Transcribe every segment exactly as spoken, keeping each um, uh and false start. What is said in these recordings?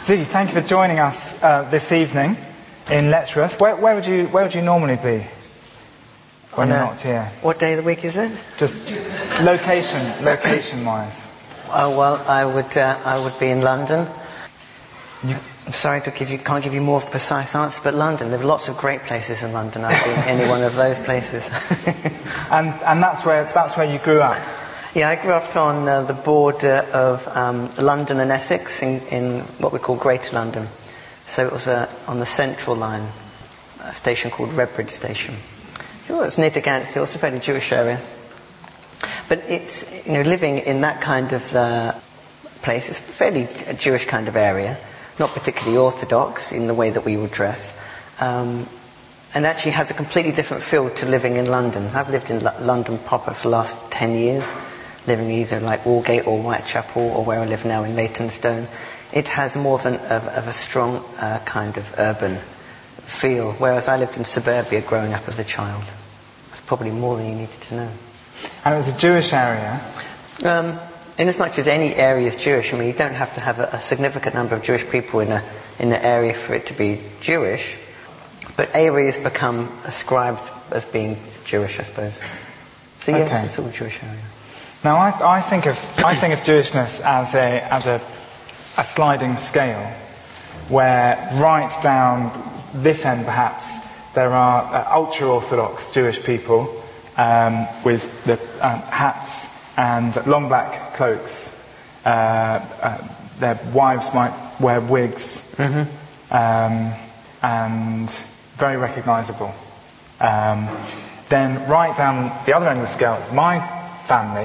Ziggy, thank you for joining us uh, this evening in Letchworth. Where, where would you Where would you normally be when you're not here? What day of the week is it? Just location, location-wise. Oh well, I would uh, I would be in London. You, I'm sorry to give you can't give you more of a precise answer, but London. There are lots of great places in London. I've been any one of those places. and and that's where that's where you grew up. Yeah, I grew up on uh, the border of um, London and Essex in, in what we call Greater London. So it was uh, on the Central Line, a station called Redbridge Station. It was near to Ganshill. It's a fairly Jewish area. But it's, you know, living in that kind of uh, place, it's a fairly Jewish kind of area, not particularly orthodox in the way that we would dress, um, and actually has a completely different feel to living in London. I've lived in L- London proper for the last ten years, living either like Aldgate or Whitechapel or where I live now in Leytonstone. It has more of, an, of, of a strong uh, kind of urban feel, whereas I lived in suburbia growing up as a child. That's probably more than you needed to know. And it was a Jewish area? Um, in as much as any area is Jewish, I mean, you don't have to have a, a significant number of Jewish people in a in an area for it to be Jewish, but areas become ascribed as being Jewish, I suppose. So yeah, okay. It's a sort of Jewish area. Now, I, I think of I think of Jewishness as a as a a sliding scale, where right down this end, perhaps, there are uh, ultra-Orthodox Jewish people um, with the um, hats and long black cloaks. Uh, uh, their wives might wear wigs, mm-hmm. um, and very recognisable. Um, then right down the other end of the scale is my family.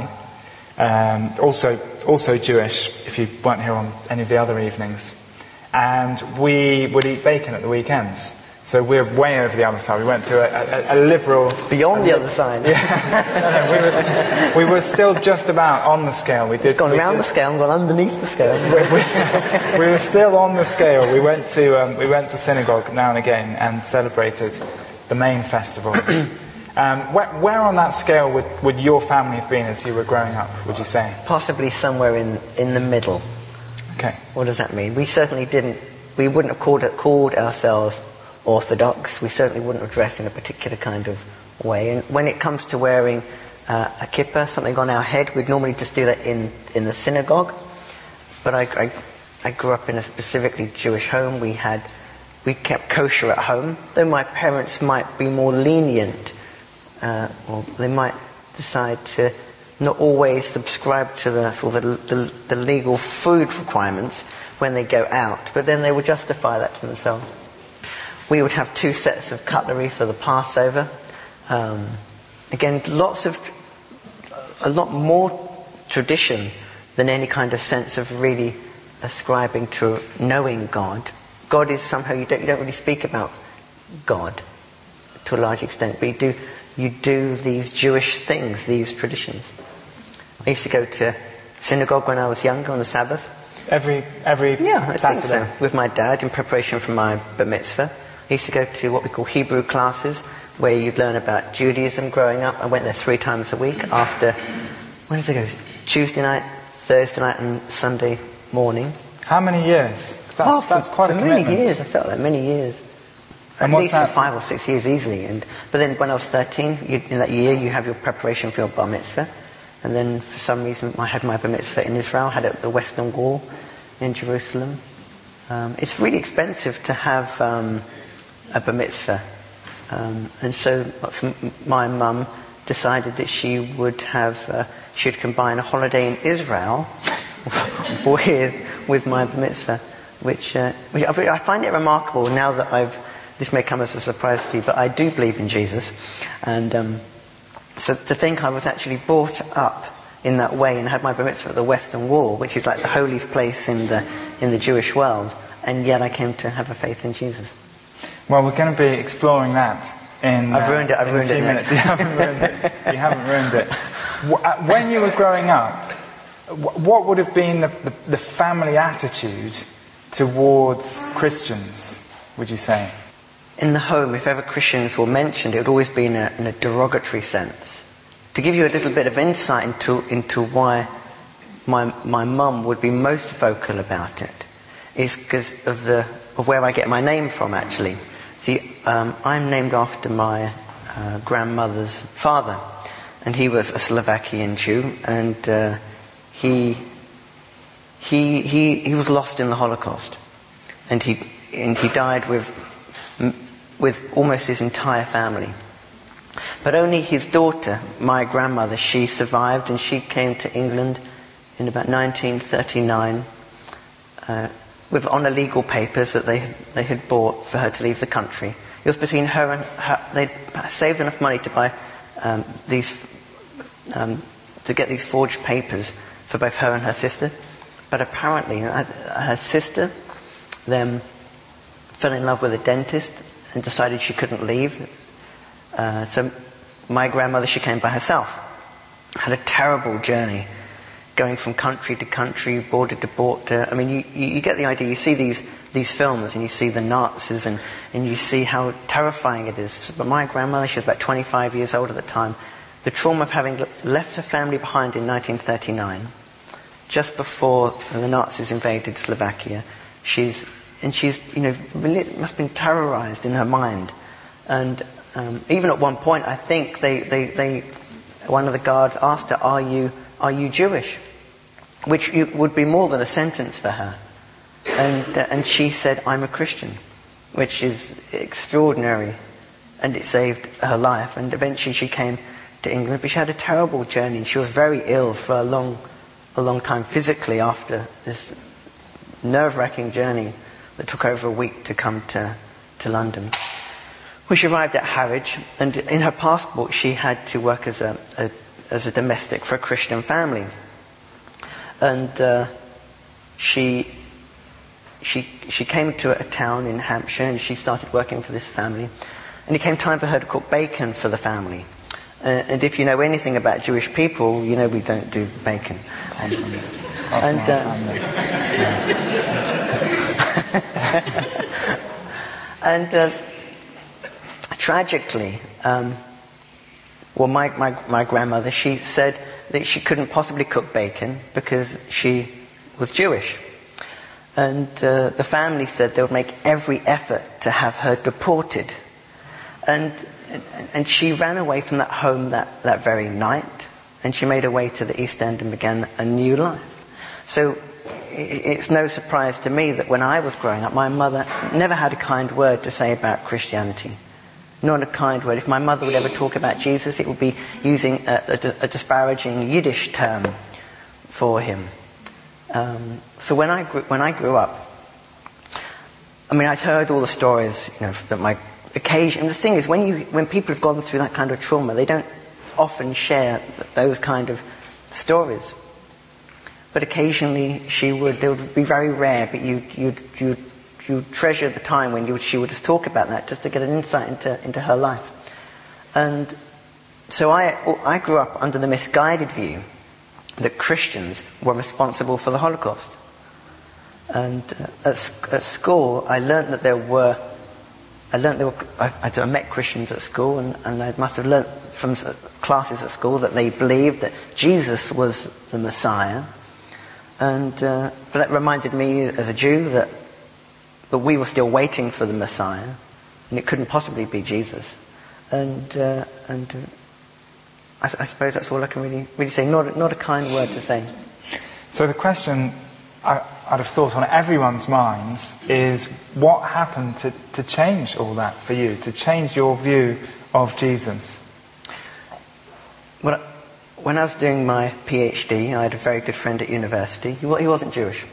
Um, also, also Jewish, if you weren't here on any of the other evenings. And we would eat bacon at the weekends. So we're way over the other side. We went to a, a, a liberal... Beyond a the li- other side. Yeah. we, were, we were still just about on the scale. We did. It's gone we around did, the scale and gone underneath the scale. we, we, we were still on the scale. We went to um, we went to synagogue now and again and celebrated the main festivals. Um, where, where on that scale would, would your family have been as you were growing up, would you say? Possibly somewhere in, in the middle. Okay. What does that mean? We certainly didn't, we wouldn't have called, it, called ourselves Orthodox. We certainly wouldn't have dressed in a particular kind of way. And when it comes to wearing uh, a kippah, something on our head, we'd normally just do that in, in the synagogue. But I, I, I grew up in a specifically Jewish home. We had, we kept kosher at home, though my parents might be more lenient. Uh, or they might decide to not always subscribe to the sort of the, the, the legal food requirements when they go out, but then they would justify that to themselves. We would have two sets of cutlery for the Passover. Um, again, lots of, a lot more tradition than any kind of sense of really ascribing to knowing God. God is somehow, you don't, you don't really speak about God to a large extent, but you do You do these Jewish things, these traditions. I used to go to synagogue when I was younger on the Sabbath. Every every yeah, I think Saturday? so. With my dad in preparation for my bar mitzvah. I used to go to what we call Hebrew classes, where you'd learn about Judaism growing up. I went there three times a week after, when did I go? Tuesday night, Thursday night and Sunday morning. How many years? That's, oh, for, that's quite for a commitment. many years, I felt like many years. And At what's least that? for five or six years easily. And but then when I was thirteen, you, in that year, you have your preparation for your bar mitzvah. And then for some reason, I had my bar mitzvah in Israel, had it at the Western Wall in Jerusalem. Um, it's really expensive to have um, a bar mitzvah. Um, and so my mum decided that she would have, uh, she would combine a holiday in Israel with, with my bar mitzvah. Which, uh, which I find it remarkable now that I've, this may come as a surprise to you, but I do believe in Jesus. And um, so to think I was actually brought up in that way and had my bar mitzvah at the Western Wall, which is like the holiest place in the in the Jewish world, and yet I came to have a faith in Jesus. Well, we're going to be exploring that in I've ruined it, I've in ruined a few it minutes. You haven't ruined it. You haven't ruined it. When you were growing up, what would have been the, the, the family attitude towards Christians, would you say? In the home, if ever Christians were mentioned, it would always be in a, in a derogatory sense. To give you a little bit of insight into into why my my mum would be most vocal about it, is because of the of where I get my name from, actually. See, um, I'm named after my uh, grandmother's father, and he was a Slovakian Jew, and uh, he he he he was lost in the Holocaust, and he and he died with with almost his entire family. But only his daughter, my grandmother, she survived, and she came to England in about nineteen thirty-nine uh, with on illegal papers that they they had bought for her to leave the country. It was between her and her, they'd saved enough money to buy um, these um, to get these forged papers for both her and her sister. But apparently her, her sister then fell in love with a dentist and decided she couldn't leave. Uh, so my grandmother, she came by herself. Had a terrible journey, going from country to country, border to border. I mean, you, you, you get the idea. You see these these films, and you see the Nazis, and, and you see how terrifying it is. But my grandmother, she was about twenty-five years old at the time. The trauma of having left her family behind in nineteen thirty-nine, just before the Nazis invaded Slovakia, she's and she's you know really must have been terrorized in her mind, and um, even at one point, I think they, they, they one of the guards asked her, "Are you are you Jewish?" Which you, would be more than a sentence for her, and uh, and she said, "I'm a Christian," which is extraordinary, and it saved her life. And eventually, she came to England, but she had a terrible journey. She was very ill for a long, a long time physically after this nerve-wracking journey that took over a week to come to, to London. When she arrived at Harwich, and in her passport she had to work as a, a as a domestic for a Christian family, and uh, she she she came to a town in Hampshire, and she started working for this family, and it came time for her to cook bacon for the family. Uh, and if you know anything about Jewish people, you know we don't do bacon. And, and uh, and uh, tragically, um, well, my, my my grandmother, she said that she couldn't possibly cook bacon because she was Jewish, and uh, the family said they would make every effort to have her deported, and and she ran away from that home that, that very night, and she made her way to the East End and began a new life. So it's no surprise to me that when I was growing up, my mother never had a kind word to say about Christianity. Not a kind word. If my mother would ever talk about Jesus, it would be using a, a, a disparaging Yiddish term for him. Um, so when I grew, when I grew up, I mean, I'd heard all the stories, you know, that my occasion. And the thing is, when you when people have gone through that kind of trauma, they don't often share those kind of stories. But occasionally, she would. They would be very rare, but you you you. You treasure the time when you, she would just talk about that, just to get an insight into, into her life. And so I, I grew up under the misguided view that Christians were responsible for the Holocaust. And uh, at, at school, I learnt that there were, I learnt there were, I, I met Christians at school, and, and I must have learnt from classes at school that they believed that Jesus was the Messiah. And uh, but that reminded me as a Jew that But we were still waiting for the Messiah, and it couldn't possibly be Jesus. And uh, and uh, I, I suppose that's all I can really really say. Not not a kind word to say. So the question I, I'd have thought on everyone's minds is, what happened to, to change all that for you, to change your view of Jesus? Well, when I was doing my PhD, I had a very good friend at university. He, he wasn't Jewish.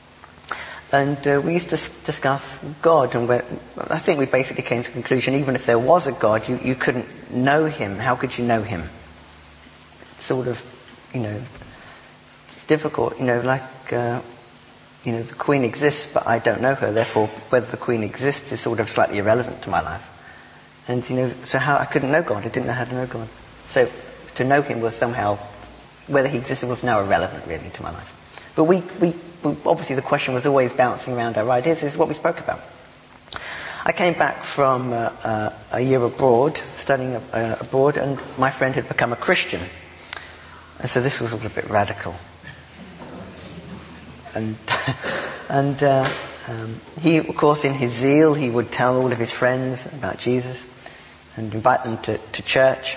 And uh, we used to s- discuss God, and I think we basically came to the conclusion, even if there was a God, you, you couldn't know him. How could you know him? Sort of, you know, it's difficult, you know, like, uh, you know, the Queen exists, but I don't know her, therefore whether the Queen exists is sort of slightly irrelevant to my life. And, you know, so how I couldn't know God, I didn't know how to know God. So to know him was somehow, whether he existed was now irrelevant, really, to my life. But we... we obviously the question was always bouncing around our ideas. This is what we spoke about. I came back from uh, uh, a year abroad, studying uh, abroad, and my friend had become a Christian. And so this was all a bit radical. And and uh, Um, he, of course, in his zeal, he would tell all of his friends about Jesus and invite them to, to church.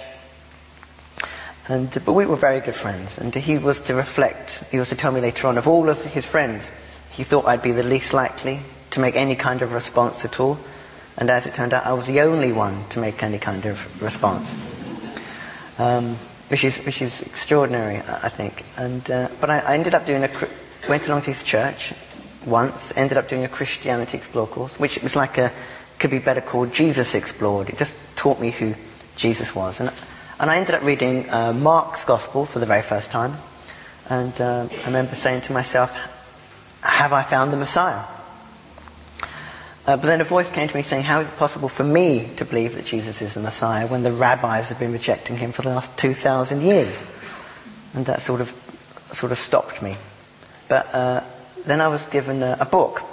And, but we were very good friends, and he was to reflect, he was to tell me later on, of all of his friends, he thought I'd be the least likely to make any kind of response at all. And as it turned out, I was the only one to make any kind of response. Um, which is which is extraordinary, I think. And uh, but I, I ended up doing a, went along to his church once, ended up doing a Christianity Explored course, which was like a, could be better called Jesus Explored. It just taught me who Jesus was. And and I ended up reading uh, Mark's Gospel for the very first time. And uh, I remember saying to myself, have I found the Messiah? Uh, but then a voice came to me saying, how is it possible for me to believe that Jesus is the Messiah when the rabbis have been rejecting him for the last two thousand years? And that sort of sort of stopped me. But uh, then I was given a, a book.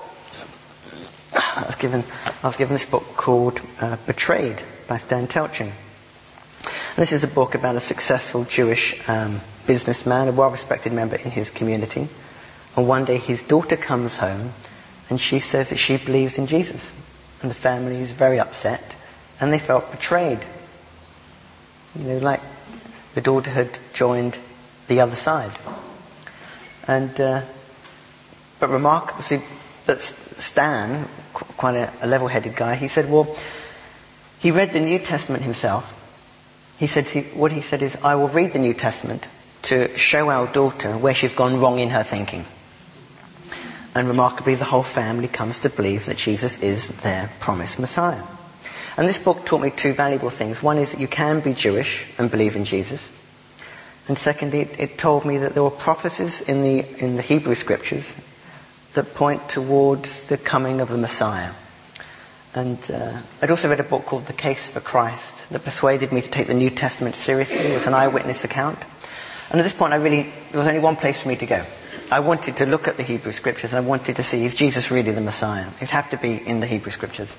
I was given I was given this book called uh, Betrayed by Stan Telchin. And this is a book about a successful Jewish um, businessman, a well-respected member in his community. And one day his daughter comes home and she says that she believes in Jesus. And the family is very upset and they felt betrayed. You know, like the daughter had joined the other side. And uh, but remarkably, see, but Stan, quite a, a level-headed guy, he said, well, he read the New Testament himself. He said, he, what he said is, I will read the New Testament to show our daughter where she's gone wrong in her thinking. And remarkably, the whole family comes to believe that Jesus is their promised Messiah. And this book taught me two valuable things. One is that you can be Jewish and believe in Jesus. And secondly, it, it told me that there were prophecies in the in the Hebrew Scriptures that point towards the coming of the Messiah. And uh, I'd also read a book called The Case for Christ that persuaded me to take the New Testament seriously. It was an eyewitness account. And at this point, I really there was only one place for me to go. I wanted to look at the Hebrew Scriptures. I wanted to see, is Jesus really the Messiah? It'd have to be in the Hebrew Scriptures.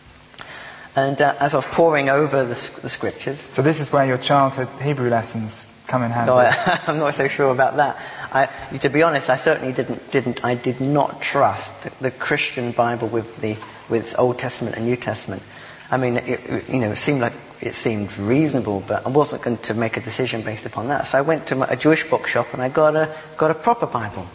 And uh, as I was poring over the, the Scriptures... So this is where your childhood Hebrew lessons come in handy? No, I, I'm not so sure about that. I, to be honest, I certainly didn't, didn't, I did not trust the, the Christian Bible with the with Old Testament and New Testament. I mean, it, it, you know, it seemed like it seemed reasonable, but I wasn't going to make a decision based upon that. So I went to my, a Jewish bookshop and I got a got a proper Bible.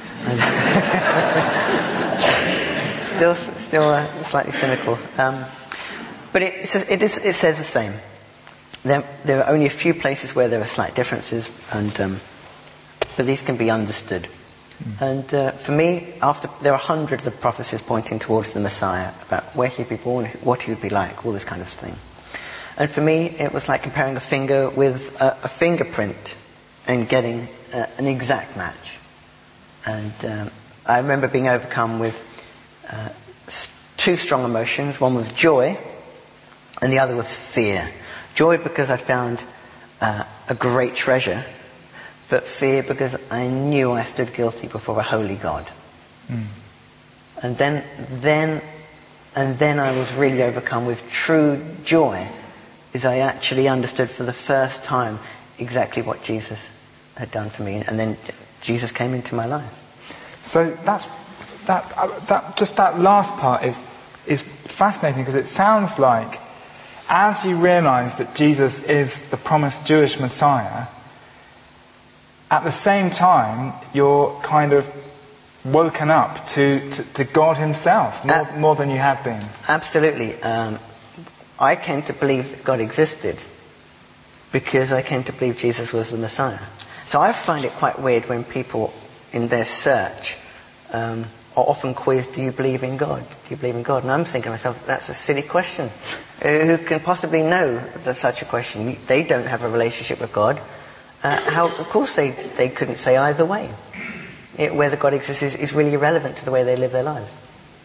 still, still uh, slightly cynical, um, but it, it's just, it, is, it says the same. There, there are only a few places where there are slight differences, and um, but these can be understood. Mm. And uh, for me, after there are hundreds of prophecies pointing towards the Messiah about where he'd be born, what he would be like, all this kind of thing. And for me, it was like comparing a finger with a, a fingerprint and getting uh, an exact match. And um, I remember being overcome with uh, two strong emotions. One was joy, and the other was fear. Joy because I'd found uh, a great treasure, but fear because I knew I stood guilty before a holy God. Mm. And then, then, and then I was really overcome with true joy, as I actually understood for the first time exactly what Jesus had done for me, and then Jesus came into my life. So that's that. Uh, that just that last part is is fascinating because it sounds like, as you realise that Jesus is the promised Jewish Messiah, at the same time you're kind of woken up to, to, to God himself, more, uh, more than you had been. Absolutely. Um, I came to believe that God existed because I came to believe Jesus was the Messiah. So I find it quite weird when people in their search um, are often quizzed, do you believe in God? Do you believe in God? And I'm thinking to myself, that's a silly question. Uh, who can possibly know such a question? They don't have a relationship with God. Uh, how, of course they, they couldn't say either way. It, whether God exists is, is really irrelevant to the way they live their lives.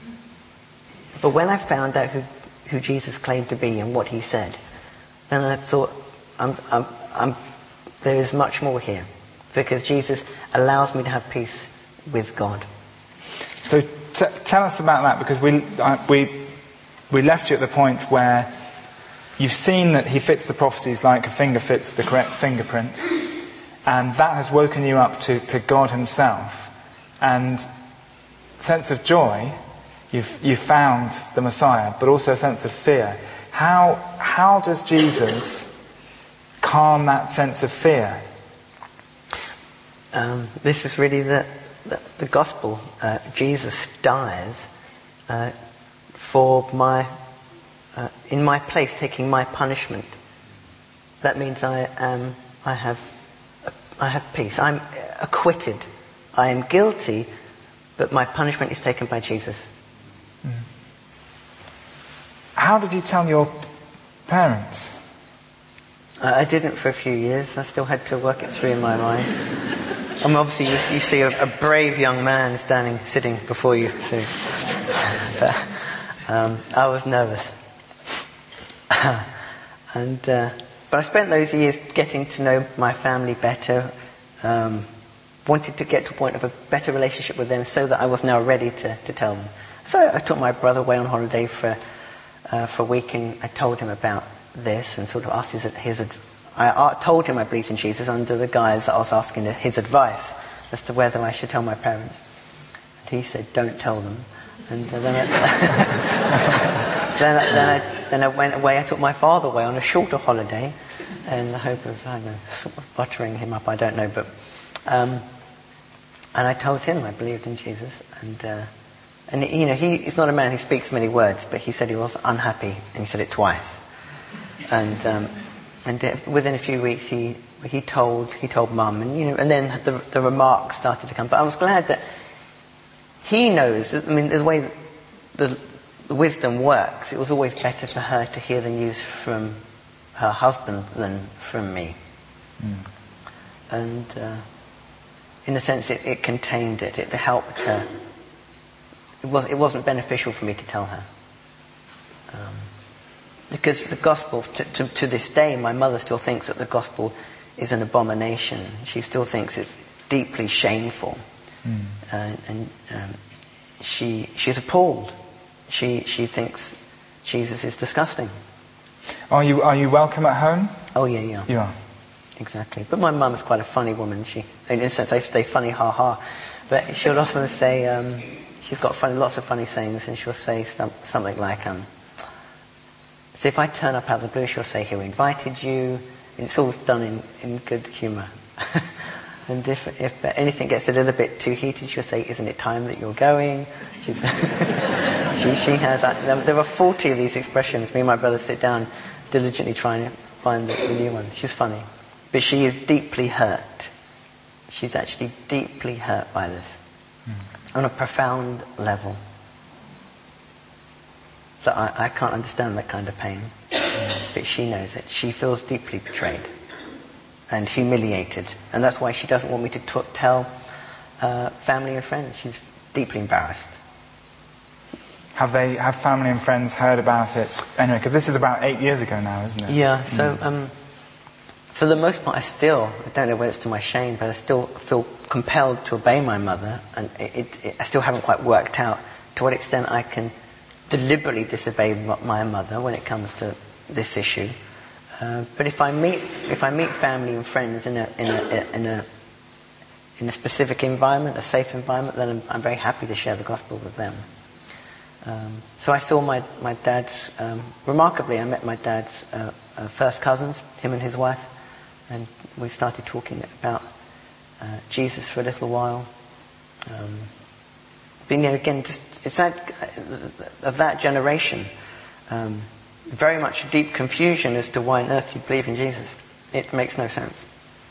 But when I found out who, who Jesus claimed to be and what he said, then I thought, I'm, I'm, I'm, there is much more here. Because Jesus allows me to have peace with God. So t- tell us about that, because we uh, we we left you at the point where you've seen that he fits the prophecies like a finger fits the correct fingerprint, and that has woken you up to, to God himself. And sense of joy You've, you've found the Messiah, but also a sense of fear. How, how does Jesus calm that sense of fear? Um, this is really the, the, the gospel. Uh, Jesus dies uh, for my, uh, in my place, taking my punishment. That means I am, I have, I have peace. I'm acquitted. I am guilty, but my punishment is taken by Jesus. Mm. How did you tell your parents? Uh, I didn't for a few years. I still had to work it through in my mind. I mean, obviously, you, you see a, a brave young man standing, sitting before you. So, but, um, I was nervous, and uh, but I spent those years getting to know my family better. Um, wanted to get to a point of a better relationship with them, so that I was now ready to, to tell them. So I took my brother away on holiday for uh, for a week, and I told him about this and sort of asked his his. I told him I believed in Jesus under the guise that I was asking his advice as to whether I should tell my parents. And he said, "Don't tell them." And then I, then, I, then, I, then I went away. I took my father away on a shorter holiday in the hope of, I don't know, sort of buttering him up. I don't know, but um, and I told him I believed in Jesus. And uh, and you know, he is not a man who speaks many words, but he said he was unhappy, and he said it twice. And um, And within a few weeks, he he told he told Mum, and you know, and then the the remarks started to come. But I was glad that he knows. I mean, the way the, the wisdom works, it was always better for her to hear the news from her husband than from me. Mm. And uh, in a sense, it, it contained it. It helped her. It was it wasn't beneficial for me to tell her. Um, Because the gospel, to, to, to this day, my mother still thinks that the gospel is an abomination. She still thinks it's deeply shameful. Mm. Uh, and um, she she's appalled. She she thinks Jesus is disgusting. Are you are you welcome at home? Oh, yeah, yeah. You are. Exactly. But my mum is quite a funny woman. She, in a sense, I say funny, ha ha. But she'll often say, um, she's got funny, lots of funny sayings, and she'll say some, something like, um, so if I turn up out of the blue, she'll say, "Who invited you?" And it's all done in, in good humour. And if, if anything gets a little bit too heated, she'll say, "Isn't it time that you're going?" she, she has that. There are forty of these expressions. Me and my brother sit down diligently trying to find the, the new one. She's funny. But she is deeply hurt. She's actually deeply hurt by this. Mm. On a profound level. So I, I can't understand that kind of pain. But she knows it. She feels deeply betrayed and humiliated. And that's why she doesn't want me to t- tell uh, family and friends. She's deeply embarrassed. Have they, have family and friends heard about it? Anyway, because this is about eight years ago now, isn't it? Yeah, so mm. um, for the most part, I still, I don't know whether it's to my shame, but I still feel compelled to obey my mother. And it, it, it, I still haven't quite worked out to what extent I can deliberately disobey my mother when it comes to this issue. Uh, but if I meet if I meet family and friends in a in a in a in a specific environment, a safe environment, then I'm, I'm very happy to share the gospel with them. Um, so I saw my my dad's. Um, remarkably, I met my dad's uh, uh, first cousins, him and his wife, and we started talking about uh, Jesus for a little while. Um, but you know, again, just it's that of that generation. Um, very much deep confusion as to why on earth you believe in Jesus. It makes no sense.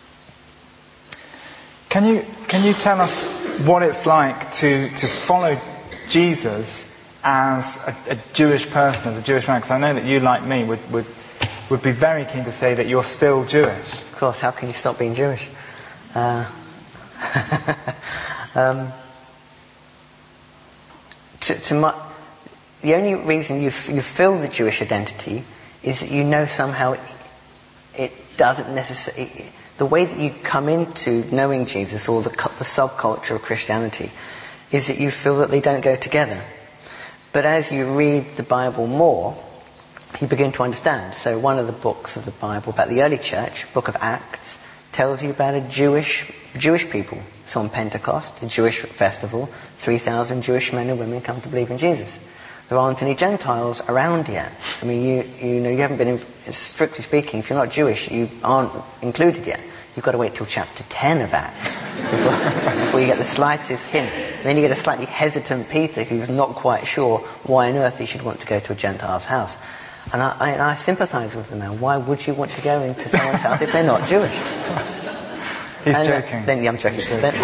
Can you can you tell us what it's like to, to follow Jesus as a, a Jewish person, as a Jewish man? Because I know that you, like me, would, would would be very keen to say that you're still Jewish. Of course, how can you stop being Jewish? Uh, um, to, to my, the only reason you you feel the Jewish identity is that you know somehow it doesn't necessarily. The way that you come into knowing Jesus, or the, the subculture of Christianity, is that you feel that they don't go together. But as you read the Bible more, you begin to understand. So one of the books of the Bible about the early church, Book of Acts, tells you about a Jewish Jewish people. So on Pentecost, a Jewish festival, three thousand Jewish men and women come to believe in Jesus. There aren't any Gentiles around yet. I mean, you you know, you haven't been, in, strictly speaking, if you're not Jewish, you aren't included yet. You've got to wait till chapter ten of Acts before, before you get the slightest hint. And then you get a slightly hesitant Peter who's not quite sure why on earth he should want to go to a Gentile's house. And I, I, I sympathise with the man. Why would you want to go into someone's house if they're not Jewish? He's and joking. Then, yeah, I'm joking too. Then,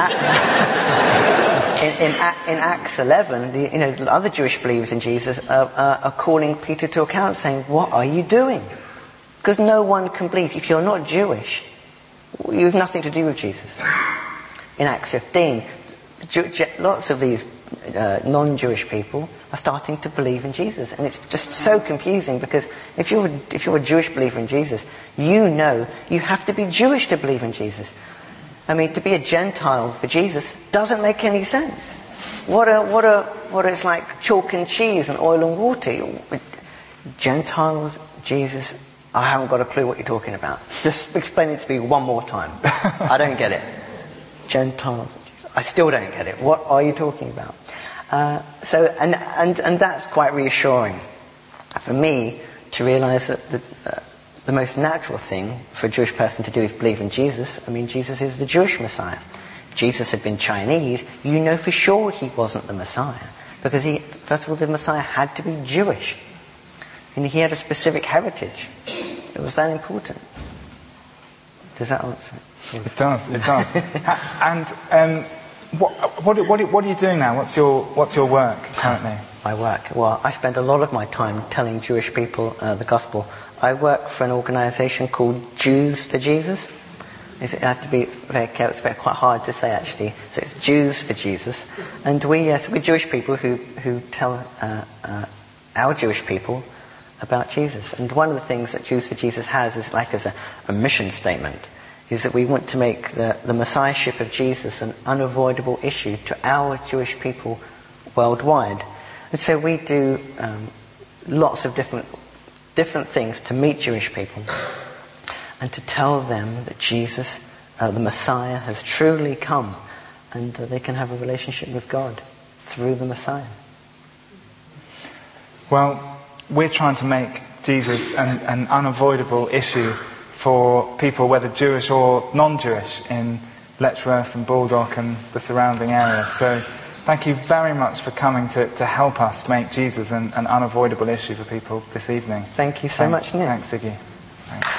in, in, in Acts eleven, the, you know, the other Jewish believers in Jesus are, are, are calling Peter to account, saying, "What are you doing?" Because no one can believe. If you're not Jewish, you have nothing to do with Jesus. In Acts fifteen, lots of these uh, non-Jewish people are starting to believe in Jesus, and it's just so confusing because if you're if you're a Jewish believer in Jesus, you know you have to be Jewish to believe in Jesus. I mean, to be a Gentile for Jesus doesn't make any sense. What a what a what it's like chalk and cheese and oil and water. Gentiles, Jesus. I haven't got a clue what you're talking about. Just explain it to me one more time. I don't get it. Gentiles. I still don't get it. What are you talking about? Uh, so, and, and, and that's quite reassuring for me to realise that the, uh, the most natural thing for a Jewish person to do is believe in Jesus. I mean, Jesus is the Jewish Messiah. If Jesus had been Chinese, you know for sure he wasn't the Messiah. Because he, first of all, the Messiah had to be Jewish. And he had a specific heritage. It was that important. Does that answer it? It does, it does. And um, what, what, what, what are you doing now? What's your, what's your work currently? My work? Well, I spend a lot of my time telling Jewish people uh, the gospel. I work for an organisation called Jews for Jesus. I have to be very careful, it's quite hard to say actually. So it's Jews for Jesus. And we, uh, so we're Jewish people who, who tell uh, uh, our Jewish people about Jesus. And one of the things that Jews for Jesus has is like as a, a mission statement, is that we want to make the, the Messiahship of Jesus an unavoidable issue to our Jewish people worldwide. And so we do um, lots of different different things to meet Jewish people and to tell them that Jesus, uh, the Messiah, has truly come and that they can have a relationship with God through the Messiah. Well, we're trying to make Jesus an, an unavoidable issue for people, whether Jewish or non-Jewish, in Letchworth and Baldock and the surrounding areas. So thank you very much for coming to, to help us make Jesus an, an unavoidable issue for people this evening. Thank you so Thanks. much, Nick. Thanks, Ziggy. Thanks.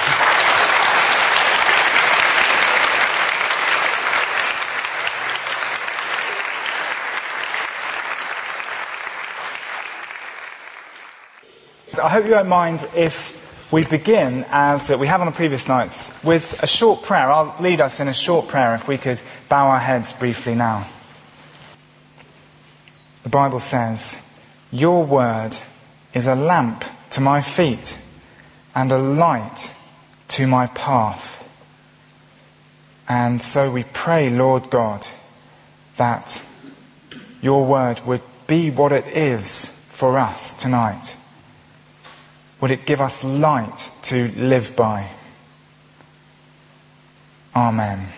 I hope you won't mind if we begin, as we have on the previous nights, with a short prayer. I'll lead us in a short prayer, if we could bow our heads briefly now. The Bible says, "Your word is a lamp to my feet and a light to my path." And so we pray, Lord God, that your word would be what it is for us tonight. Would it give us light to live by? Amen.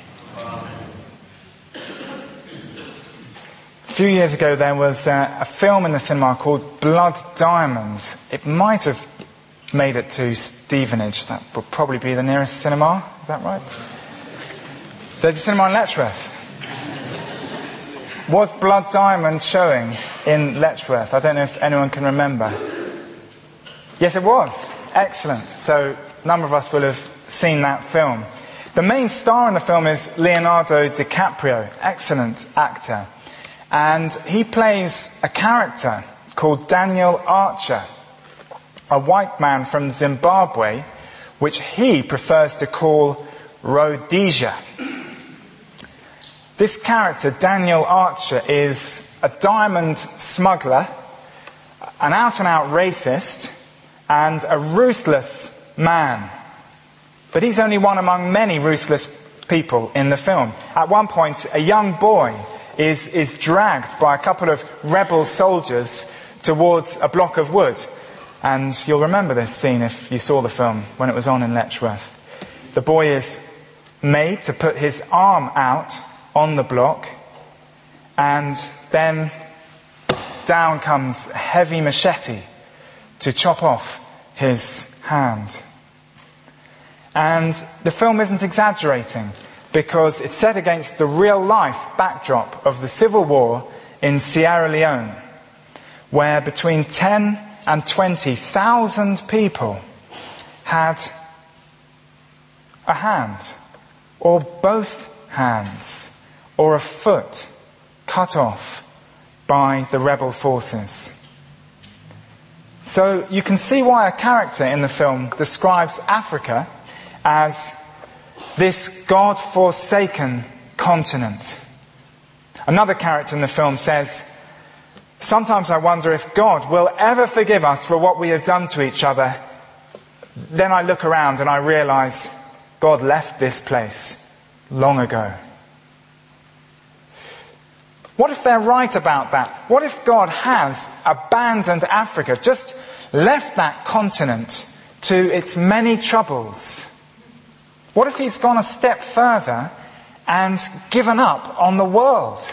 A few years ago there was uh, a film in the cinema called Blood Diamond. It might have made it to Stevenage. That would probably be the nearest cinema. Is that right? There's a cinema in Letchworth. Was Blood Diamond showing in Letchworth? I don't know if anyone can remember. Yes, it was. Excellent. So a number of us will have seen that film. The main star in the film is Leonardo DiCaprio. Excellent actor. And he plays a character called Daniel Archer, a white man from Zimbabwe, which he prefers to call Rhodesia. This character, Daniel Archer, is a diamond smuggler, an out-and-out racist, and a ruthless man. But he's only one among many ruthless people in the film. At one point, a young boy is, is dragged by a couple of rebel soldiers towards a block of wood. And you'll remember this scene if you saw the film when it was on in Letchworth. The boy is made to put his arm out on the block, and then down comes a heavy machete to chop off his hand. And the film isn't exaggerating, because it's set against the real-life backdrop of the civil war in Sierra Leone, where between ten and twenty thousand people had a hand, or both hands, or a foot cut off by the rebel forces. So you can see why a character in the film describes Africa as this God-forsaken continent. Another character in the film says, "Sometimes I wonder if God will ever forgive us for what we have done to each other. Then I look around and I realize God left this place long ago." What if they're right about that? What if God has abandoned Africa, just left that continent to its many troubles? What if he's gone a step further and given up on the world?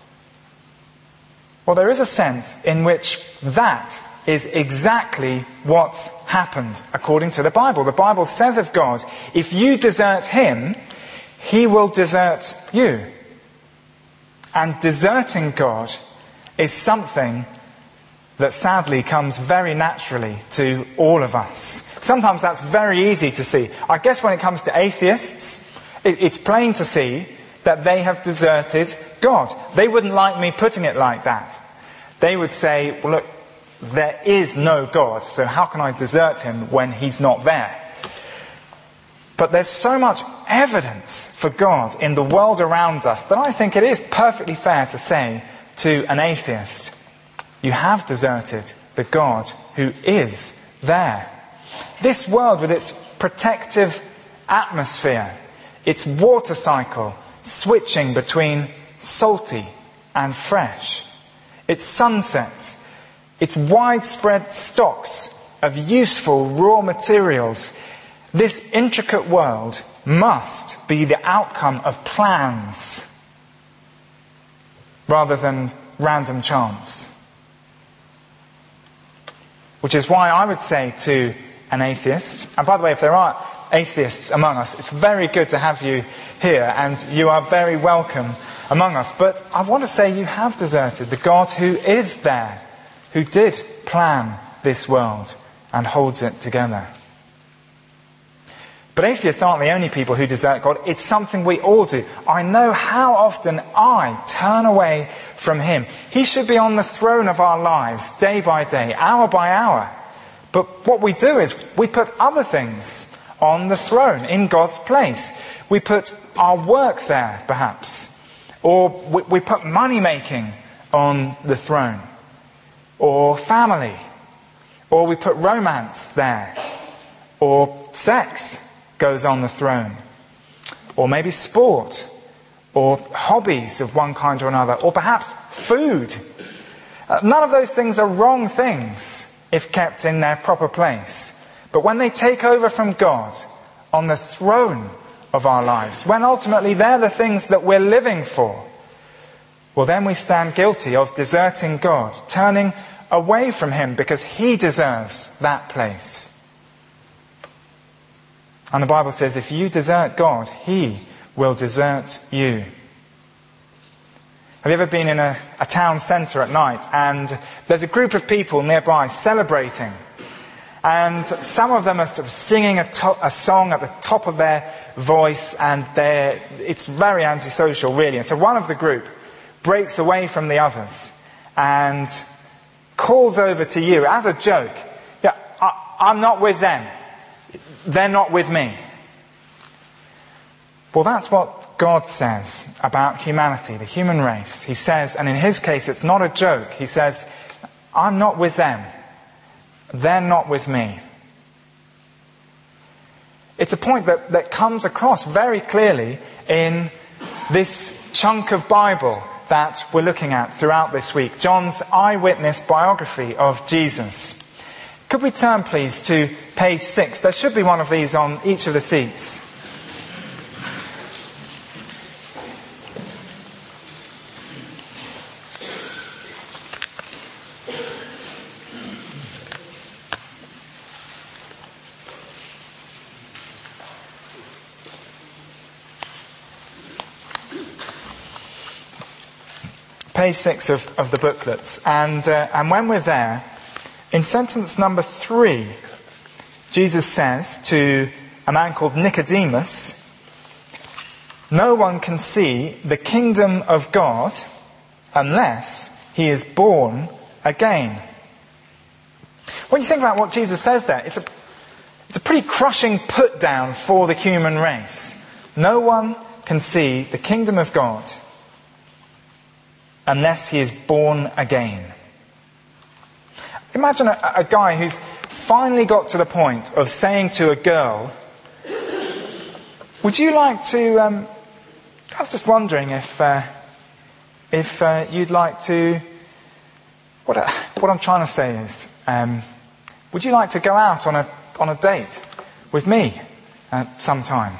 Well, there is a sense in which that is exactly what's happened according to the Bible. The Bible says of God, if you desert him, he will desert you. And deserting God is something that sadly comes very naturally to all of us. Sometimes that's very easy to see. I guess when it comes to atheists, it's plain to see that they have deserted God. They wouldn't like me putting it like that. They would say, well, look, there is no God, so how can I desert him when he's not there? But there's so much evidence for God in the world around us that I think it is perfectly fair to say to an atheist, you have deserted the God who is there. This world with its protective atmosphere, its water cycle switching between salty and fresh, its sunsets, its widespread stocks of useful raw materials, this intricate world must be the outcome of plans rather than random chance. Which is why I would say to an atheist, and by the way, if there are atheists among us, it's very good to have you here, and you are very welcome among us. But I want to say you have deserted the God who is there, who did plan this world and holds it together. But atheists aren't the only people who desert God. It's something we all do. I know how often I turn away from him. He should be on the throne of our lives, day by day, hour by hour. But what we do is we put other things on the throne, in God's place. We put our work there, perhaps. Or we, we put money making on the throne. Or family. Or we put romance there. Or sex goes on the throne. Or maybe sport. Or hobbies of one kind or another. Or perhaps food. Uh, none of those things are wrong things if kept in their proper place. But when they take over from God on the throne of our lives, when ultimately they're the things that we're living for, well, then we stand guilty of deserting God, turning away from him because he deserves that place. And the Bible says if you desert God, he will desert you. Have you ever been in a, a town centre at night and there's a group of people nearby celebrating, and some of them are sort of singing a, to- a song at the top of their voice, and they're, it's very antisocial really. And so one of the group breaks away from the others and calls over to you as a joke, yeah, I, I'm not with them. They're not with me. Well, that's what God says about humanity, the human race. He says, and in his case it's not a joke, he says, I'm not with them. They're not with me. It's a point that, that comes across very clearly in this chunk of Bible that we're looking at throughout this week, John's eyewitness biography of Jesus. Could we turn, please, to page six? There should be one of these on each of the seats. page six of, of the booklets. And, uh, and when we're there, in sentence number three, Jesus says to a man called Nicodemus, "No one can see the kingdom of God unless he is born again." When you think about what Jesus says there, it's a, it's a pretty crushing put down for the human race. No one can see the kingdom of God unless he is born again. Imagine a, a guy who's finally got to the point of saying to a girl, "Would you like to, um, I was just wondering if uh, if uh, you'd like to, what, I, what I'm trying to say is, um, would you like to go out on a on a date with me uh, sometime?"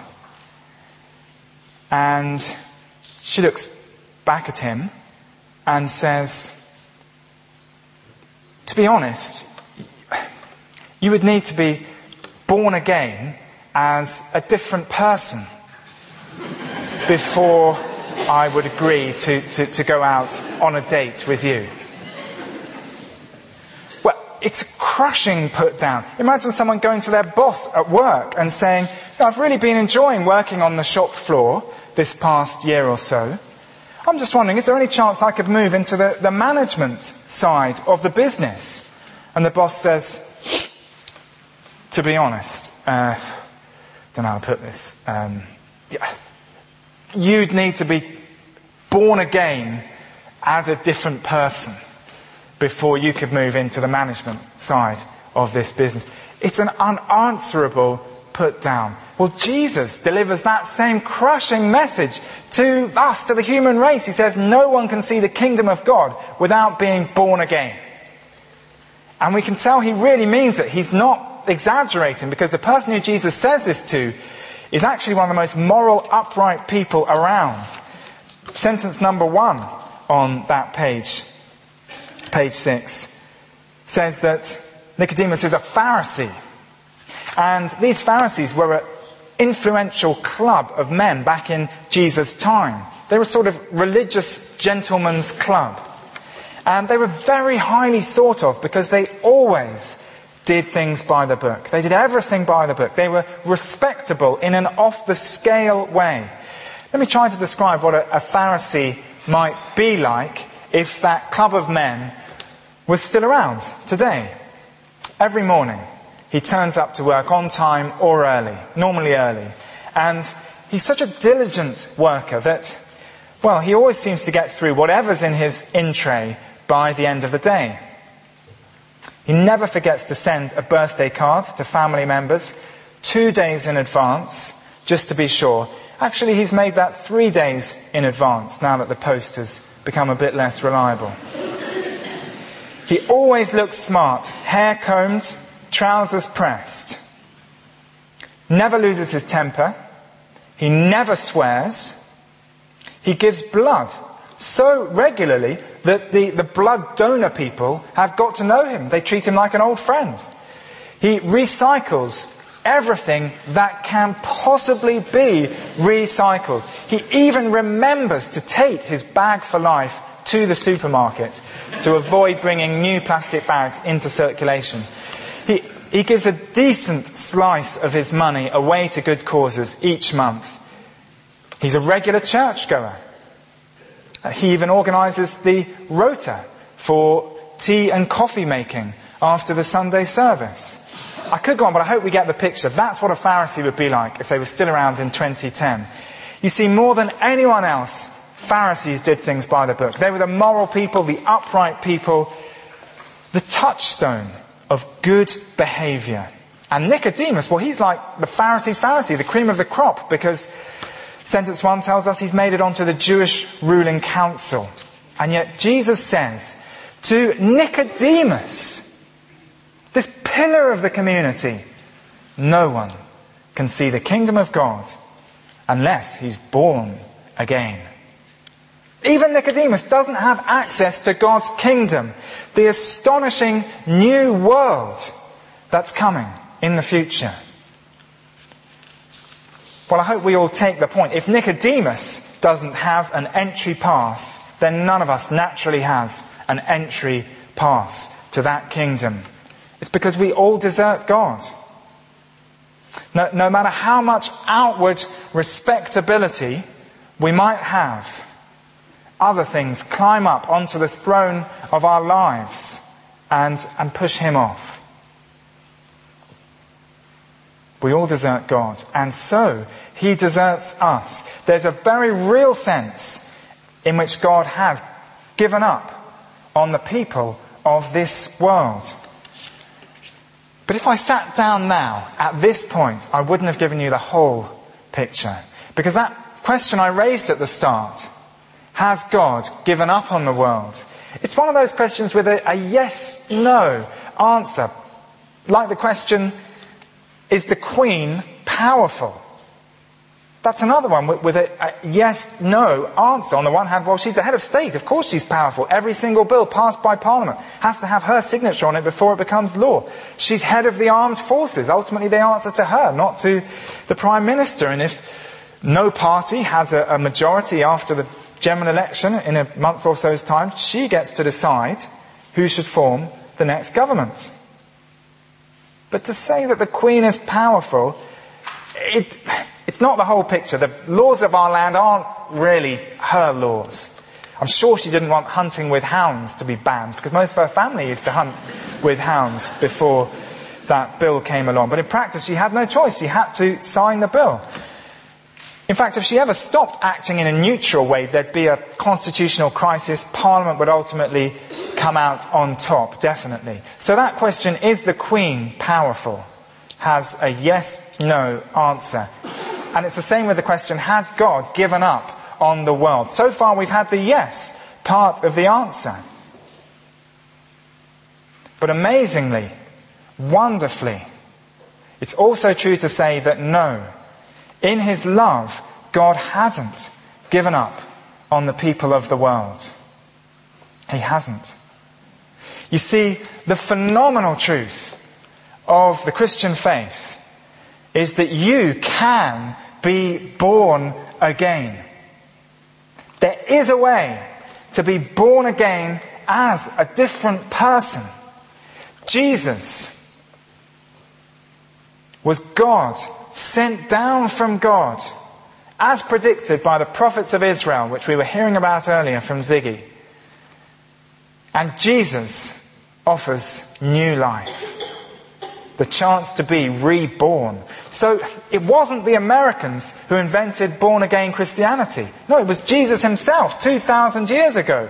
And she looks back at him and says, "To be honest, you would need to be born again as a different person before I would agree to, to, to go out on a date with you." Well, it's a crushing put down. Imagine someone going to their boss at work and saying, "I've really been enjoying working on the shop floor this past year or so. I'm just wondering, is there any chance I could move into the, the management side of the business?" And the boss says, "To be honest, uh, don't know how to put this. Um, yeah, you'd need to be born again as a different person before you could move into the management side of this business." It's an unanswerable put down. Well, Jesus delivers that same crushing message to us, to the human race. He says, no one can see the kingdom of God without being born again. And we can tell he really means it. He's not exaggerating, because the person who Jesus says this to is actually one of the most moral, upright people around. Sentence number one on that page, page six, says that Nicodemus is a Pharisee. And these Pharisees were an influential club of men back in Jesus' time. They were sort of religious gentlemen's club. And they were very highly thought of because they always did things by the book. They did everything by the book. They were respectable in an off-the-scale way. Let me try to describe what a, a Pharisee might be like if that club of men was still around today. Every morning, he turns up to work on time or early, normally early. And he's such a diligent worker that, well, he always seems to get through whatever's in his in tray by the end of the day. He never forgets to send a birthday card to family members two days in advance, just to be sure. Actually, he's made that three days in advance now that the post has become a bit less reliable. He always looks smart, hair combed, trousers pressed. Never loses his temper. He never swears. He gives blood so regularly that the, the blood donor people have got to know him. They treat him like an old friend. He recycles everything that can possibly be recycled. He even remembers to take his bag for life to the supermarket to avoid bringing new plastic bags into circulation. He, he gives a decent slice of his money away to good causes each month. He's a regular churchgoer. He even organises the rota for tea and coffee making after the Sunday service. I could go on, but I hope we get the picture. That's what a Pharisee would be like if they were still around in twenty ten. You see, more than anyone else, Pharisees did things by the book. They were the moral people, the upright people, the touchstone of good behaviour. And Nicodemus, well, he's like the Pharisees' Pharisee, the cream of the crop, because sentence one tells us he's made it onto the Jewish ruling council. And yet Jesus says to Nicodemus, this pillar of the community, no one can see the kingdom of God unless he's born again. Even Nicodemus doesn't have access to God's kingdom, the astonishing new world that's coming in the future. Well, I hope we all take the point. If Nicodemus doesn't have an entry pass then none of us naturally has an entry pass to that kingdom. It's because we all desert God. No, no matter how much outward respectability we might have, other things climb up onto the throne of our lives and, and push him off. We all desert God, and so he deserts us. There's a very real sense in which God has given up on the people of this world. But if I sat down now, at this point, I wouldn't have given you the whole picture. Because that question I raised at the start, has God given up on the world? It's one of those questions with a, a yes-no answer. Like the question, is the Queen powerful? That's another one with, with a, a yes-no answer. On the one hand, well, she's the head of state. Of course she's powerful. Every single bill passed by Parliament has to have her signature on it before it becomes law. She's head of the armed forces. Ultimately, they answer to her, not to the Prime Minister. And if no party has a, a majority after the general election in a month or so's time, she gets to decide who should form the next government. But to say that the Queen is powerful, it... It's not the whole picture. The laws of our land aren't really her laws. I'm sure she didn't want hunting with hounds to be banned, because most of her family used to hunt with hounds before that bill came along. But in practice, she had no choice. She had to sign the bill. In fact, if she ever stopped acting in a neutral way, there'd be a constitutional crisis. Parliament would ultimately come out on top, definitely. So that question, is the Queen powerful, has a yes-no answer. And it's the same with the question, has God given up on the world? So far we've had the yes part of the answer. But amazingly, wonderfully, it's also true to say that no, in his love, God hasn't given up on the people of the world. He hasn't. You see, the phenomenal truth of the Christian faith is that you can be born again. There is a way to be born again as a different person. Jesus was God, sent down from God, as predicted by the prophets of Israel, which we were hearing about earlier from Ziggy. And Jesus offers new life. The chance to be reborn. So it wasn't the Americans who invented born-again Christianity. No, it was Jesus himself, two thousand years ago.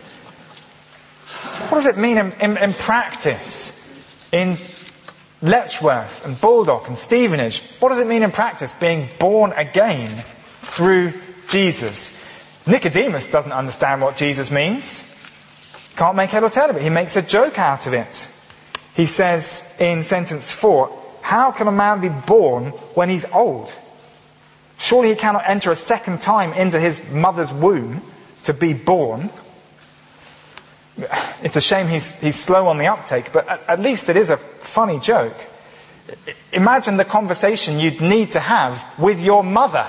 What does it mean in, in, in practice? In Letchworth and Baldock and Stevenage, what does it mean in practice, being born again through Jesus? Nicodemus doesn't understand what Jesus means. Can't make head or tail of it. He makes a joke out of it. He says in sentence four, how can a man be born when he's old? Surely he cannot enter a second time into his mother's womb to be born. It's a shame he's, he's slow on the uptake, but at, at least it is a funny joke. Imagine the conversation you'd need to have with your mother.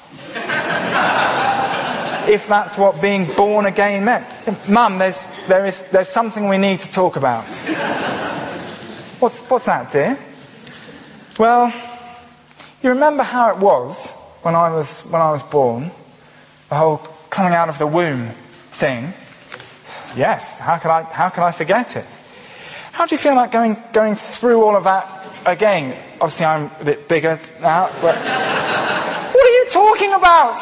If that's what being born again meant. Mum, there's, there is, there's something we need to talk about. What's, what's that, dear? Well, you remember how it was when I was, when I was born? The whole coming out of the womb thing. Yes, how could I, how could I forget it? How do you feel like going, going through all of that again? Obviously I'm a bit bigger now, but what are you talking about?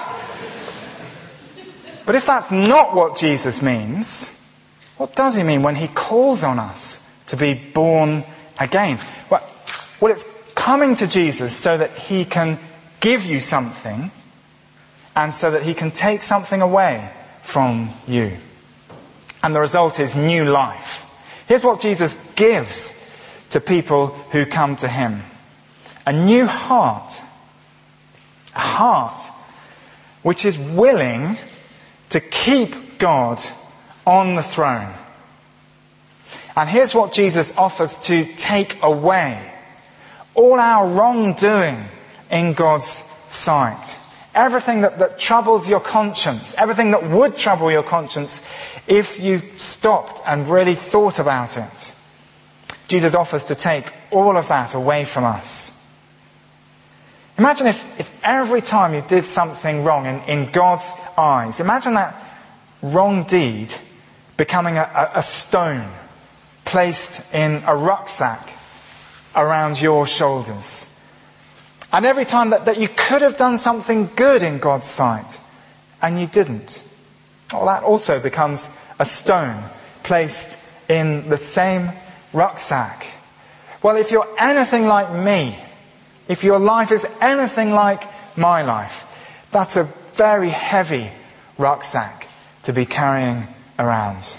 But if that's not what Jesus means, what does he mean when he calls on us to be born again? Well, well, it's coming to Jesus so that he can give you something and so that he can take something away from you. And the result is new life. Here's what Jesus gives to people who come to him. A new heart. A heart which is willing to keep God on the throne. And here's what Jesus offers to take away all our wrongdoing in God's sight. Everything that, that troubles your conscience, everything that would trouble your conscience if you stopped and really thought about it. Jesus offers to take all of that away from us. Imagine if, if every time you did something wrong in, in God's eyes, imagine that wrong deed becoming a, a, a stone placed in a rucksack around your shoulders. And every time that, that you could have done something good in God's sight and you didn't, well, that also becomes a stone placed in the same rucksack. Well, if you're anything like me, if your life is anything like my life, that's a very heavy rucksack to be carrying around.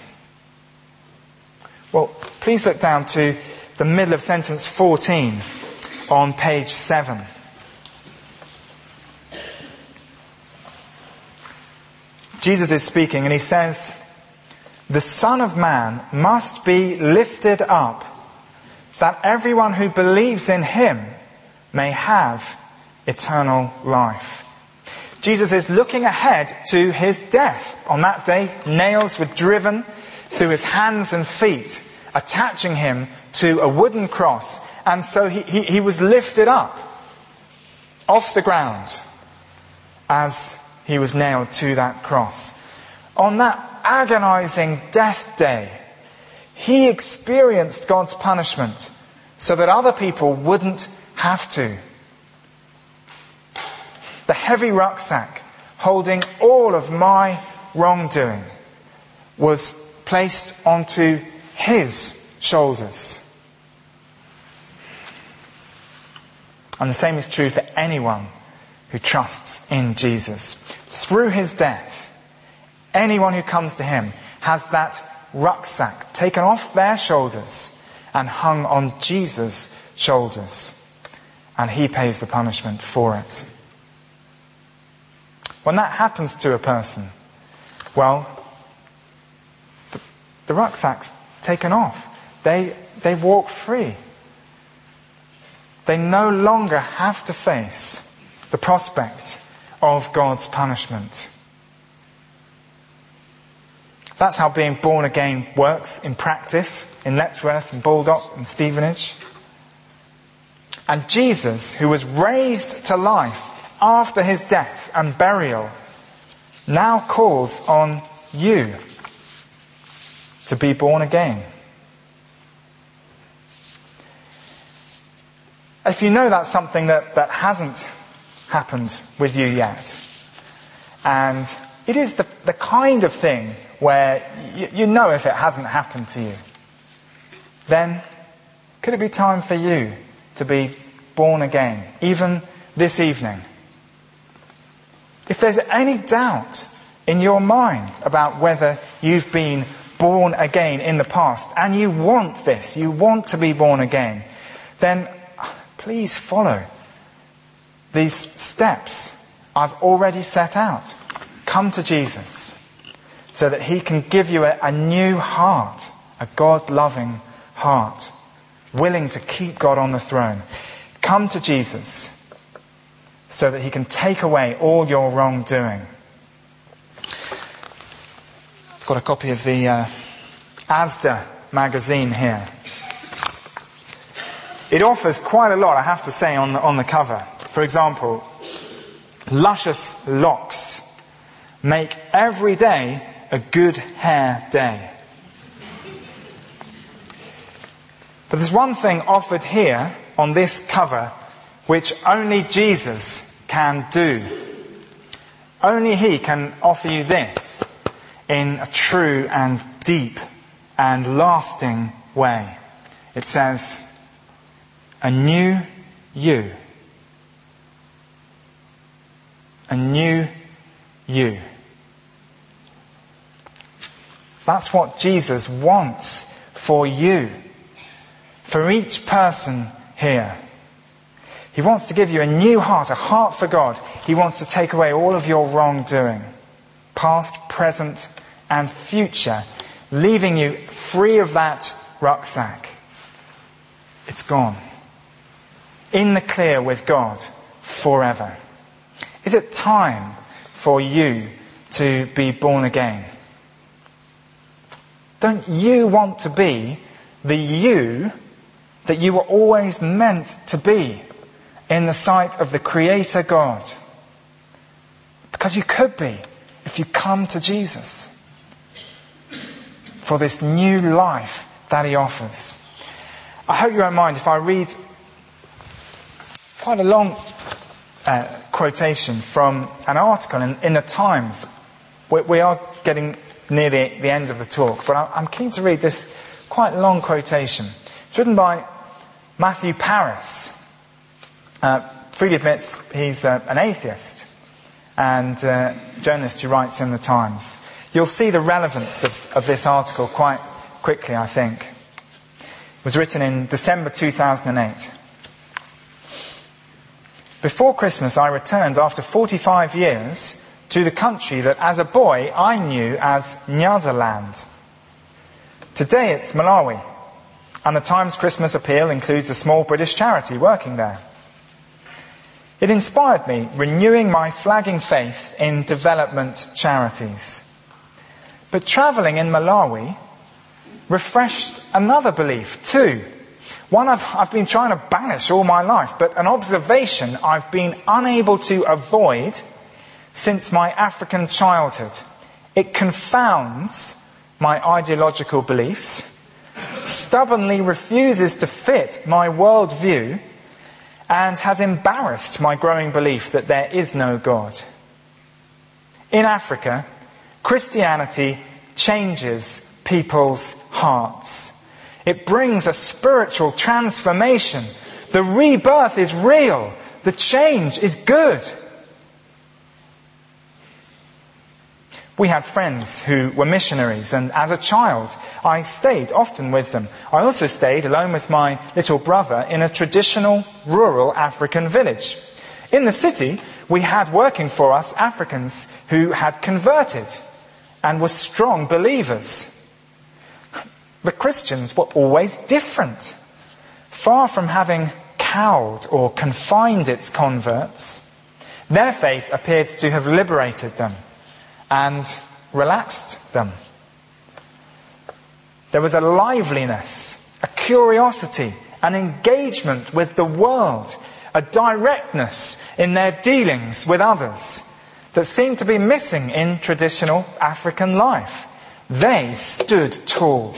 Well, please look down to the middle of sentence fourteen on page seven. Jesus is speaking and he says, "The Son of Man must be lifted up, that everyone who believes in him may have eternal life." Jesus is looking ahead to his death. On that day, nails were driven through his hands and feet, attaching him to a wooden cross. And so he, he, he was lifted up off the ground as he was nailed to that cross. On that agonizing death day, he experienced God's punishment so that other people wouldn't have to. The heavy rucksack holding all of my wrongdoing was placed onto his shoulders. And the same is true for anyone who trusts in Jesus. Through his death, anyone who comes to him has that rucksack taken off their shoulders and hung on Jesus' shoulders. And he pays the punishment for it. When that happens to a person, well, the, the rucksack's taken off. They, they walk free. They no longer have to face the prospect of God's punishment. That's how being born again works in practice, in Letchworth and Baldock and Stevenage. And Jesus, who was raised to life after his death and burial, now calls on you to be born again. If you know that's something that, that hasn't happened with you yet, and it is the, the kind of thing where you, you know if it hasn't happened to you, then could it be time for you to be born again, even this evening? If there's any doubt in your mind about whether you've been born again in the past, and you want this, you want to be born again, then please follow these steps I've already set out. Come to Jesus so that he can give you a, a new heart, a God-loving heart, willing to keep God on the throne. Come to Jesus so that he can take away all your wrongdoing. I've got a copy of the uh, Asda magazine here. It offers quite a lot, I have to say, on the, on the cover. For example, luscious locks make every day a good hair day. But there's one thing offered here on this cover which only Jesus can do. Only he can offer you this in a true and deep and lasting way. It says, "A new you." A new you. That's what Jesus wants for you. For each person here. He wants to give you a new heart, a heart for God. He wants to take away all of your wrongdoing, past, present, and future, leaving you free of that rucksack. It's gone. In the clear with God forever. Is it time for you to be born again? Don't you want to be the you that you were always meant to be in the sight of the Creator God? Because you could be if you come to Jesus for this new life that he offers. I hope you won't mind if I read quite a long uh, quotation from an article in, in the Times. We, we are getting near the, the end of the talk, but I, I'm keen to read this quite long quotation. It's written by Matthew Paris. Uh, freely admits he's uh, an atheist and uh, journalist who writes in the Times. You'll see the relevance of, of this article quite quickly, I think. It was written in December two thousand eight. Before Christmas, I returned after forty-five years to the country that as a boy I knew as Nyasaland. Today it's Malawi, and the Times Christmas appeal includes a small British charity working there. It inspired me, renewing my flagging faith in development charities. But travelling in Malawi refreshed another belief too. One I've, I've been trying to banish all my life, but an observation I've been unable to avoid since my African childhood. It confounds my ideological beliefs, stubbornly refuses to fit my worldview, and has embarrassed my growing belief that there is no God. In Africa, Christianity changes people's hearts. It brings a spiritual transformation. The rebirth is real. The change is good. We had friends who were missionaries, and as a child I stayed often with them. I also stayed alone with my little brother in a traditional rural African village. In the city, we had working for us Africans who had converted and were strong believers. The Christians were always different. Far from having cowed or confined its converts, their faith appeared to have liberated them and relaxed them. There was a liveliness, a curiosity, an engagement with the world, a directness in their dealings with others that seemed to be missing in traditional African life. They stood tall.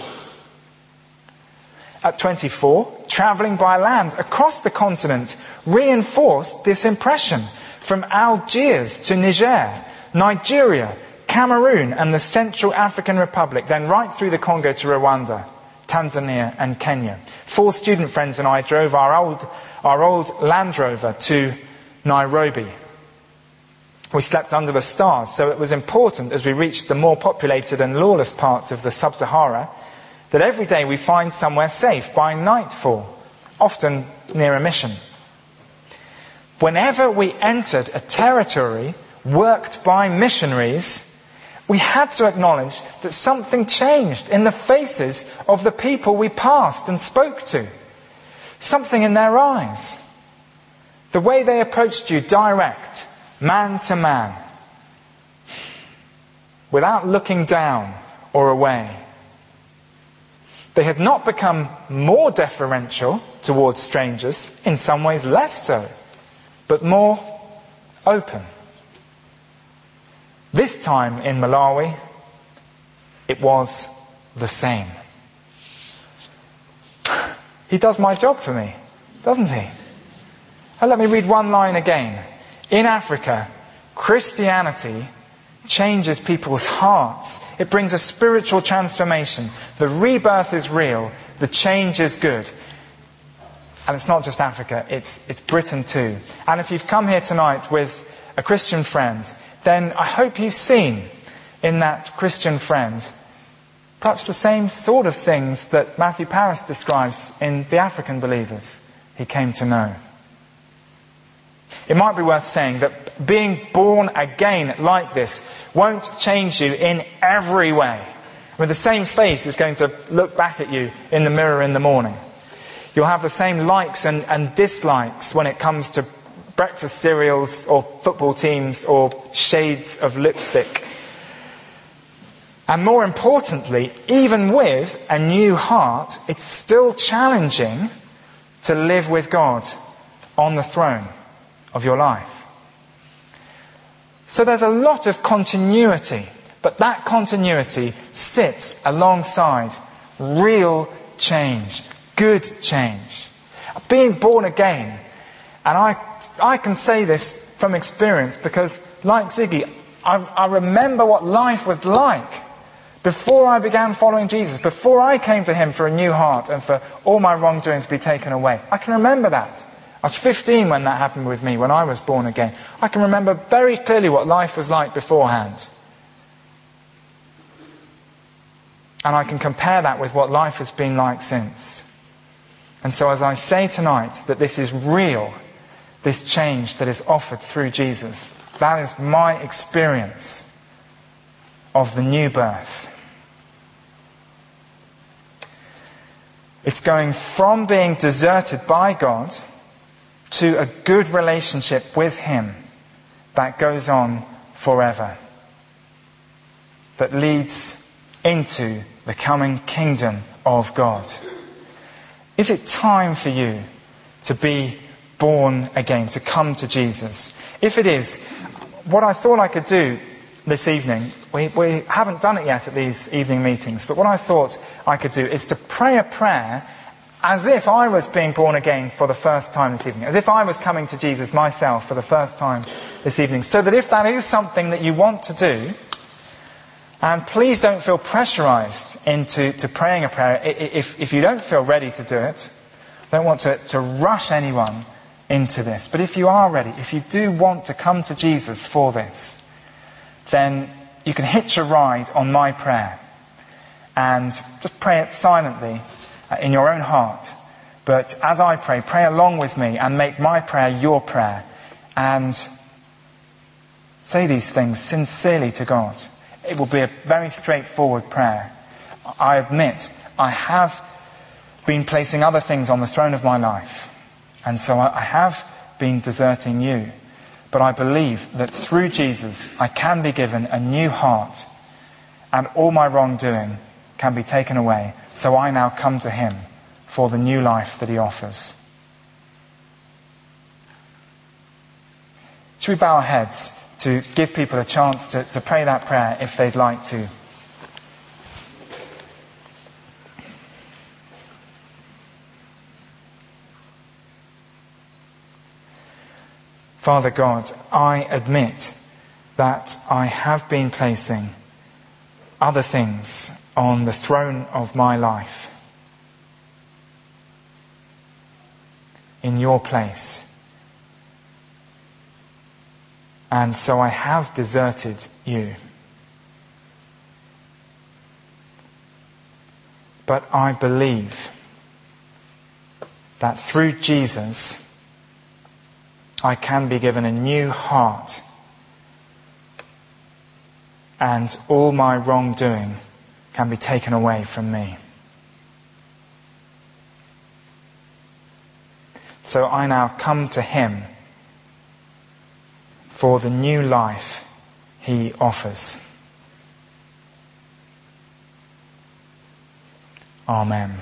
At twenty-four, travelling by land across the continent reinforced this impression, from Algiers to Niger, Nigeria, Cameroon and the Central African Republic, then right through the Congo to Rwanda, Tanzania and Kenya. Four student friends and I drove our old, our old Land Rover to Nairobi. We slept under the stars, so it was important as we reached the more populated and lawless parts of the Sub-Sahara that every day we find somewhere safe by nightfall, often near a mission. Whenever we entered a territory worked by missionaries, we had to acknowledge that something changed in the faces of the people we passed and spoke to. Something in their eyes. The way they approached you direct, man to man, without looking down or away. They had not become more deferential towards strangers, in some ways less so, but more open. This time in Malawi, it was the same. He does my job for me, doesn't he? And let me read one line again. In Africa, Christianity changes people's hearts. It brings a spiritual transformation. The rebirth is real. The change is good. And it's not just Africa, it's, it's Britain too. And if you've come here tonight with a Christian friend, then I hope you've seen in that Christian friend perhaps the same sort of things that Matthew Paris describes in the African believers he came to know. It might be worth saying that being born again like this won't change you in every way. With the same face is going to look back at you in the mirror in the morning. You'll have the same likes and, and dislikes when it comes to breakfast cereals or football teams or shades of lipstick. And more importantly, even with a new heart, it's still challenging to live with God on the throne of your life. So there's a lot of continuity, but that continuity sits alongside real change, good change. Being born again, and I I can say this from experience because, like Ziggy, I, I remember what life was like before I began following Jesus, before I came to him for a new heart and for all my wrongdoing to be taken away. I can remember that. I was fifteen when that happened with me, when I was born again. I can remember very clearly what life was like beforehand. And I can compare that with what life has been like since. And so as I say tonight that this is real, this change that is offered through Jesus, that is my experience of the new birth. It's going from being deserted by God to a good relationship with him that goes on forever, that leads into the coming kingdom of God. Is it time for you to be born again, to come to Jesus? If it is, what I thought I could do this evening, we, we haven't done it yet at these evening meetings, but what I thought I could do is to pray a prayer as if I was being born again for the first time this evening, as if I was coming to Jesus myself for the first time this evening, so that if that is something that you want to do, and please don't feel pressurized into to praying a prayer. If, if you don't feel ready to do it, don't want to, to rush anyone into this. But if you are ready, if you do want to come to Jesus for this, then you can hitch a ride on my prayer and just pray it silently in your own heart. But as I pray, pray along with me and make my prayer your prayer and say these things sincerely to God. It will be a very straightforward prayer. I admit I have been placing other things on the throne of my life, and so I have been deserting you. But I believe that through Jesus I can be given a new heart and all my wrongdoing can be taken away. So I now come to him for the new life that he offers. Should we bow our heads to give people a chance to, to pray that prayer if they'd like to? Father God, I admit that I have been placing other things on the throne of my life in your place. And so I have deserted you. But I believe that through Jesus I can be given a new heart and all my wrongdoing can be taken away from me. So I now come to him for the new life he offers. Amen.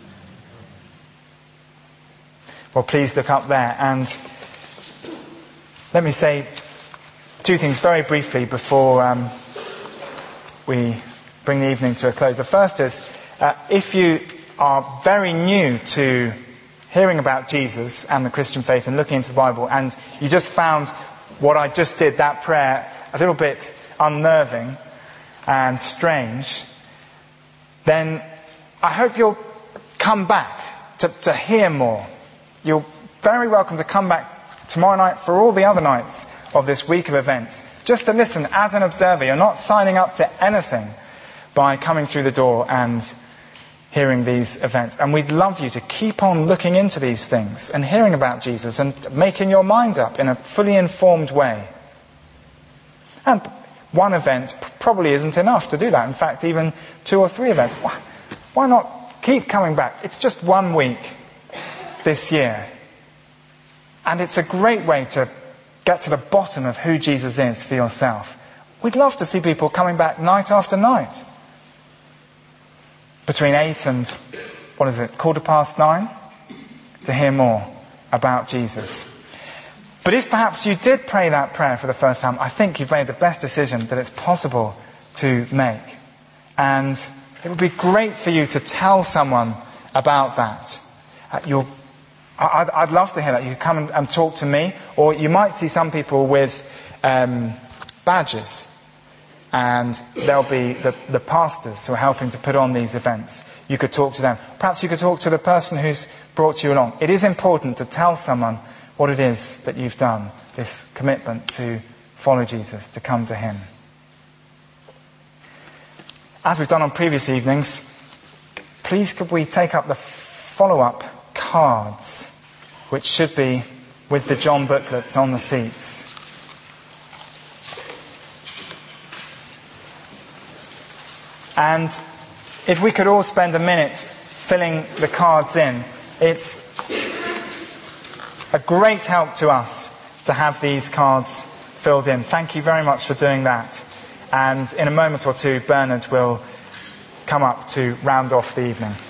Well, please look up there and let me say two things very briefly before um, we bring the evening to a close. The first is, uh, if you are very new to hearing about Jesus and the Christian faith and looking into the Bible, and you just found what I just did, that prayer, a little bit unnerving and strange, then I hope you'll come back to, to hear more. You're very welcome to come back tomorrow night for all the other nights of this week of events, just to listen as an observer. You're not signing up to anything by coming through the door and hearing these events. And we'd love you to keep on looking into these things and hearing about Jesus and making your mind up in a fully informed way. And one event probably isn't enough to do that. In fact, even two or three events. Why, why not keep coming back? It's just one week this year. And it's a great way to get to the bottom of who Jesus is for yourself. We'd love to see people coming back night after night. Between eight and, what is it, quarter past nine? To hear more about Jesus. But if perhaps you did pray that prayer for the first time, I think you've made the best decision that it's possible to make. And it would be great for you to tell someone about that. Uh, you'll, I'd, I'd love to hear that. You can come and, and talk to me, or you might see some people with um, badges. And there'll be the, the pastors who are helping to put on these events. You could talk to them. Perhaps you could talk to the person who's brought you along. It is important to tell someone what it is that you've done, this commitment to follow Jesus, to come to him. As we've done on previous evenings, please could we take up the follow-up cards, which should be with the John booklets on the seats. And if we could all spend a minute filling the cards in, it's a great help to us to have these cards filled in. Thank you very much for doing that. And in a moment or two, Bernard will come up to round off the evening.